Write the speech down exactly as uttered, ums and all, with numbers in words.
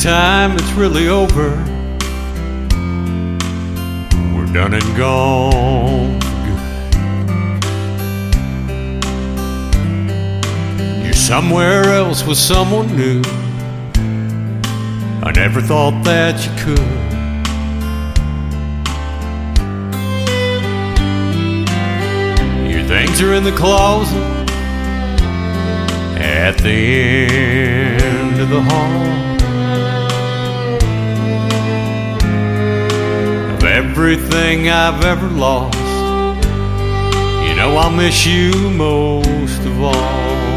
time it's really over. We're done and gone for good. You're somewhere else with someone new. I never thought that you could. Your things are in the closet at the end of the hall. Of everything I've ever lost, you know I'll miss you most of all.